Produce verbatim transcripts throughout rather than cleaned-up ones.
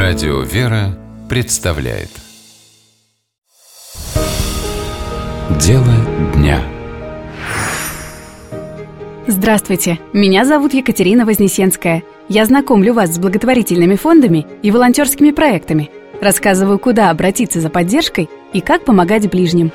Радио «Вера» представляет Дело дня. Здравствуйте, меня зовут Екатерина Вознесенская. Я знакомлю вас с благотворительными фондами и волонтерскими проектами. Рассказываю, куда обратиться за поддержкой и как помогать ближним.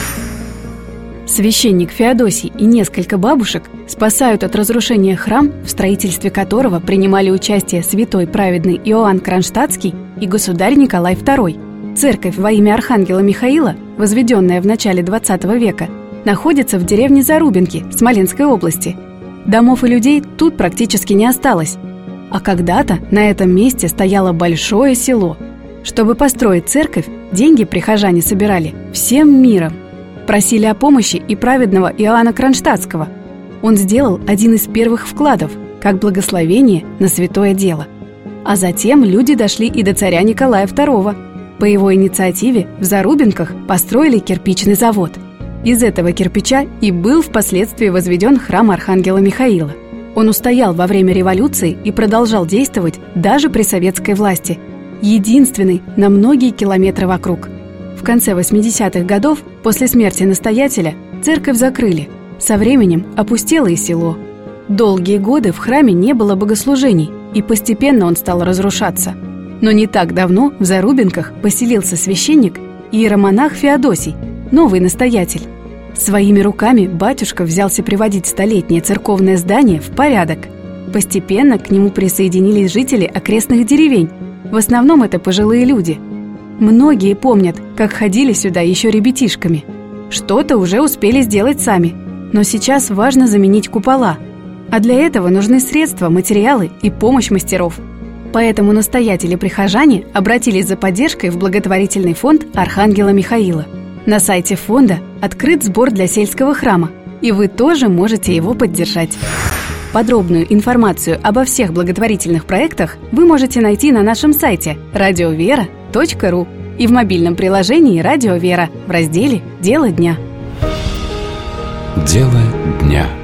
Священник Феодосий и несколько бабушек спасают от разрушения храм, в строительстве которого принимали участие святой праведный Иоанн Кронштадтский и государь Николай второй. Церковь во имя архангела Михаила, возведенная в начале двадцатого века, находится в деревне Зарубинки Смоленской области. Домов и людей тут практически не осталось. А когда-то на этом месте стояло большое село. Чтобы построить церковь, деньги прихожане собирали всем миром. Просили о помощи и праведного Иоанна Кронштадтского. Он сделал один из первых вкладов, как благословение на святое дело. А затем люди дошли и до царя Николая второго. По его инициативе в Зарубинках построили кирпичный завод. Из этого кирпича и был впоследствии возведен храм архангела Михаила. Он устоял во время революции и продолжал действовать даже при советской власти. Единственный на многие километры вокруг. В конце восьмидесятых годов, после смерти настоятеля, церковь закрыли. Со временем опустело и село. Долгие годы в храме не было богослужений, и постепенно он стал разрушаться. Но не так давно в Зарубинках поселился священник иеромонах Феодосий, новый настоятель. Своими руками батюшка взялся приводить столетнее церковное здание в порядок. Постепенно к нему присоединились жители окрестных деревень. В основном это пожилые люди. Многие помнят, как ходили сюда еще ребятишками. Что-то уже успели сделать сами. Но сейчас важно заменить купола. А для этого нужны средства, материалы и помощь мастеров. Поэтому настоятели-прихожане обратились за поддержкой в благотворительный фонд Архангела Михаила. На сайте фонда открыт сбор для сельского храма, и вы тоже можете его поддержать. Подробную информацию обо всех благотворительных проектах вы можете найти на нашем сайте радио вера точка ру и в мобильном приложении «Радио Вера» в разделе «Дело дня». Дело дня.